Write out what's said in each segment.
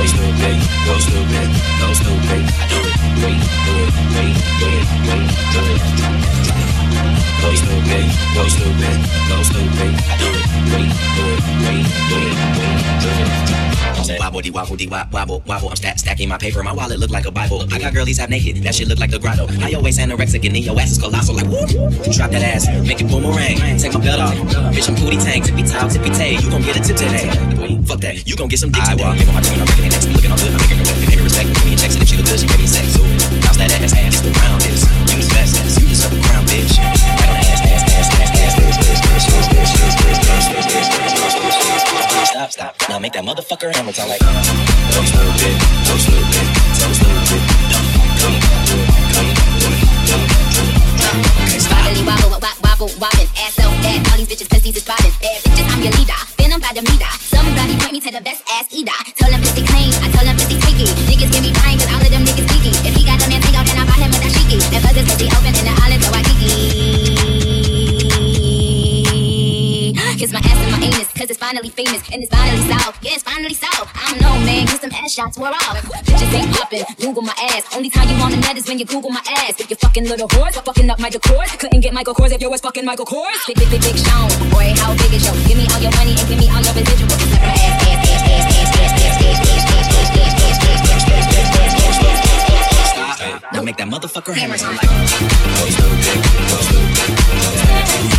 stupid, go stupid, go stupid. Do it, wait, do it, wait, do it, wait, do it. Go stupid, go stupid, go stupid. Do it, wait, do it, wait, do it, wait, do it. Wobble de wobble de wobble wobble. I'm stacking my paper. My wallet look like a Bible. I got girlies half naked. That shit look like the grotto. I always anorexic and then your ass is colossal. Like whoop, drop that ass, make it boomerang. Take my belt off, bitch. I'm booty tank, tippy top, tippy tay. You gon' get a tip today. Fuck that, you gon' get some dick today. I walk in with my team, I'm making it next. Looking all good, I'm making her wet. Pay me respect, give me a check. And if she look good, she give me sex. Bounce that ass, ass. The round is you the best ass. You deserve a crown, bitch. Right on ass, ass, ass, ass, ass. Stop. Now make that motherfucker hammer time like. Go stupid, go stupid, so stupid. Wobbly wobble, wobbin', ass so bad. All these bitches pussies is bobbin'. Bad bitches, I'm your leader. Been them by the meter. Somebody point me to the best ass eater. Tell them pussy clean, I tell them pussy freaky. Niggas give me pine, cause all of them niggas geeky. If he got a man tango, then I buy him a dashiki. And cause this pussy open in the islands of Waikiki. Kiss my ass and my anus, cause it's finally famous. And it's finally south, yeah, it's finally south. I don't know, man, cause some ass shots wore off. Bitches ain't poppin', Google my ass. Only time you on the net is when you Google my ass. If you fucking little whores, fucking up Michael Kors. Couldn't get Michael Kors if you was fucking Michael Kors. Big Sean, boy, how big is yo? Give me all your money and give me all your residuals. Suck my ass, ass, ass, ass, ass, ass, ass, ass, ass. Now make that motherfucker hammer time like. Go stupid, go stupid, go stupid.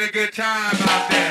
a good time out there.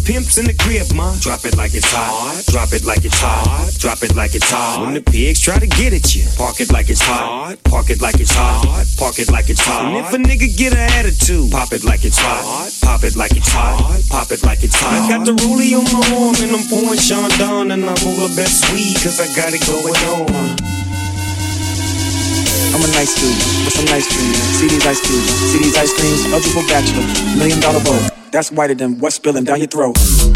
pimps in the crib, ma. Drop it like it's hot. Drop it like it's hot. Drop it like it's hot. When the pigs try to get at you, park it like it's hot. Park it like it's hot. Park it like it's hot. And if a nigga get an attitude, pop it like it's hot. Pop it like it's hot. Pop it like it's hot. I got the rollie on my arm and I'm pouring Sean down and I'm roll the best weed cause I got it going on. I'm a nice dude with some nice dreams. See these ice cubes, see these ice creams. Eligible bachelor, $1 million bowl. That's whiter than what's spilling down your throat.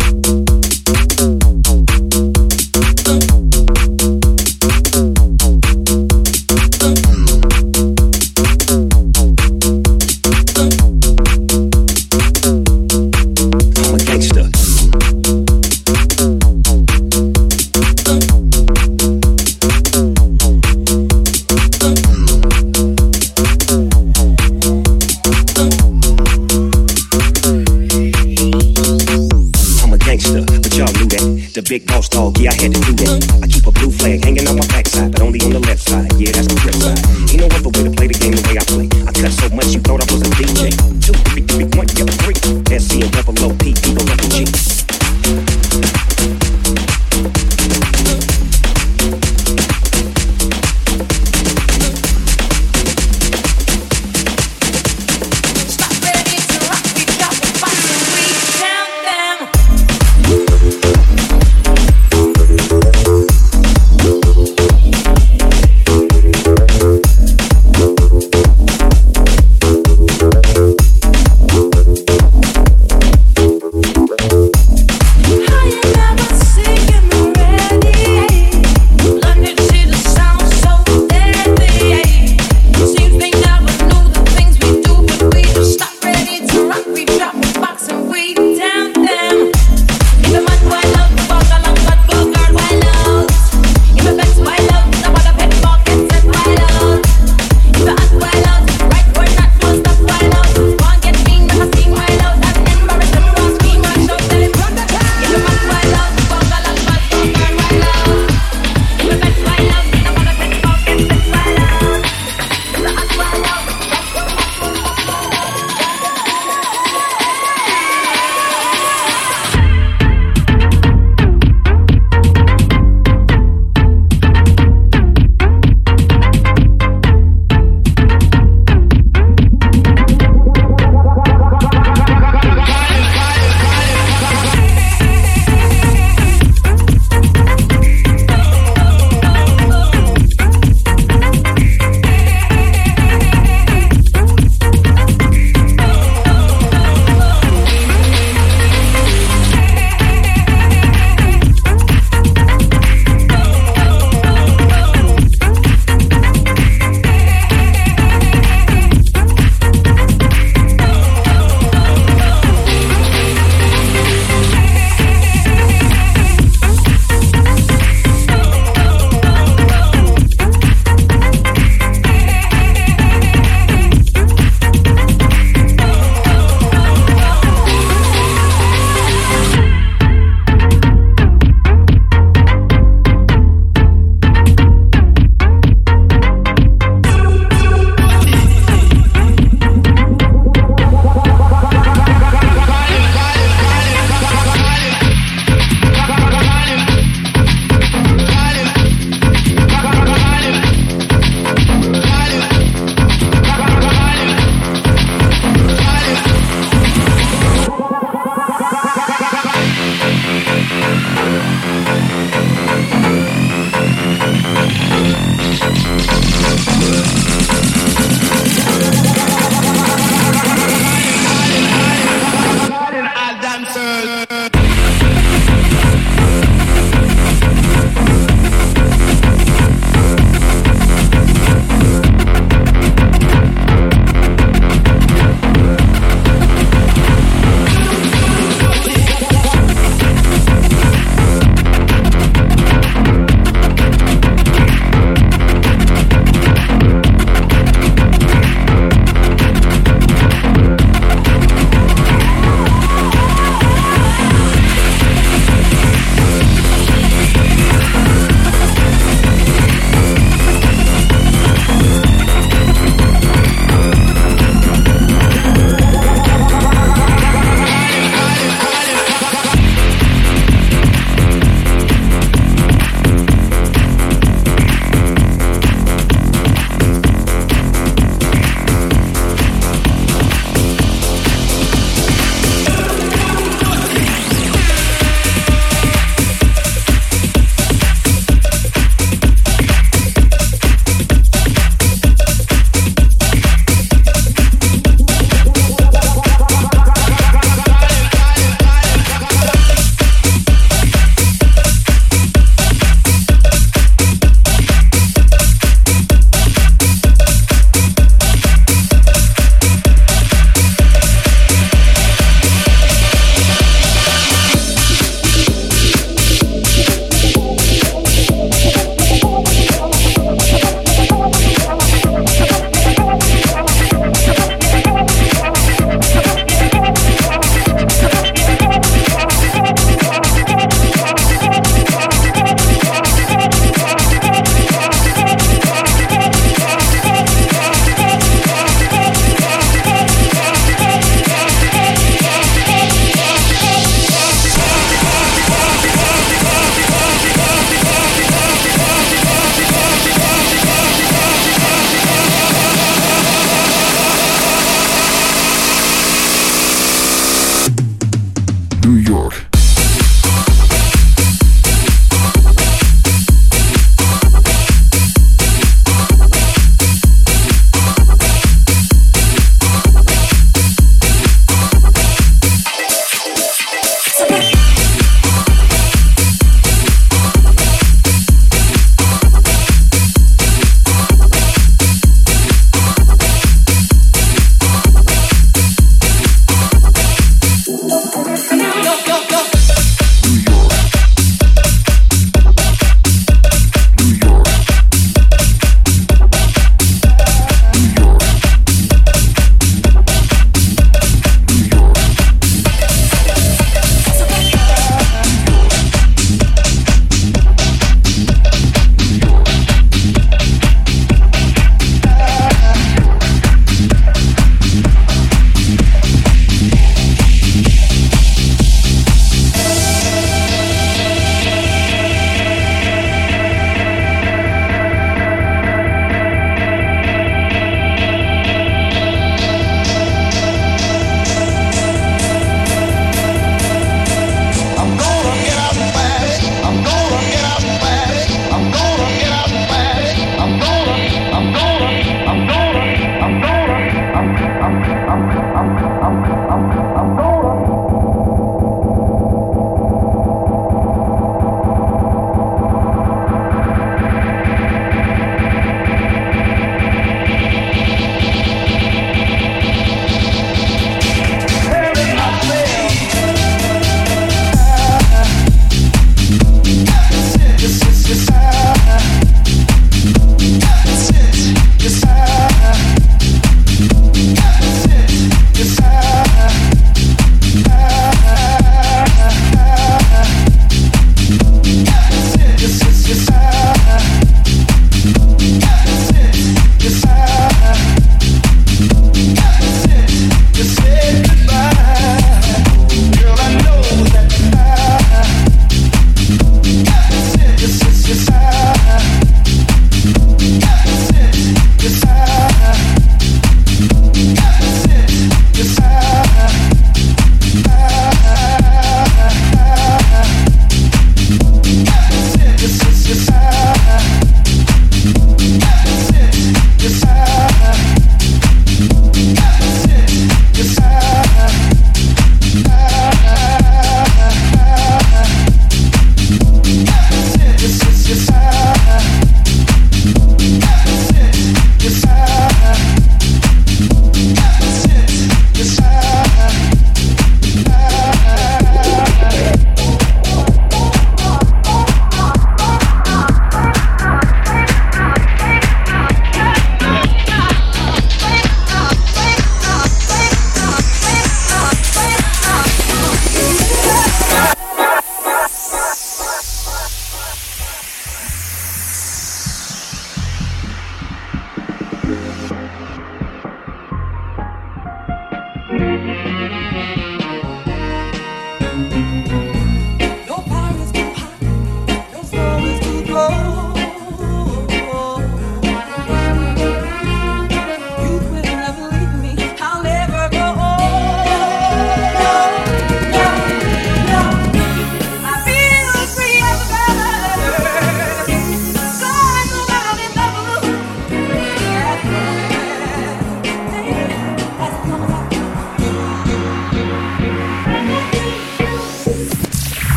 I'm a gangster. The big boss dog, yeah, I had to do that. I keep a blue flag hanging on my backside, but only on the left side. Yeah, that's the grip side. Ain't no other way to play the game the way I play. I cut so much you thought I was a DJ. 2, 3, 3, 1, yeah, 3. SC and double O P, people up the G.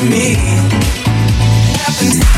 me. Happens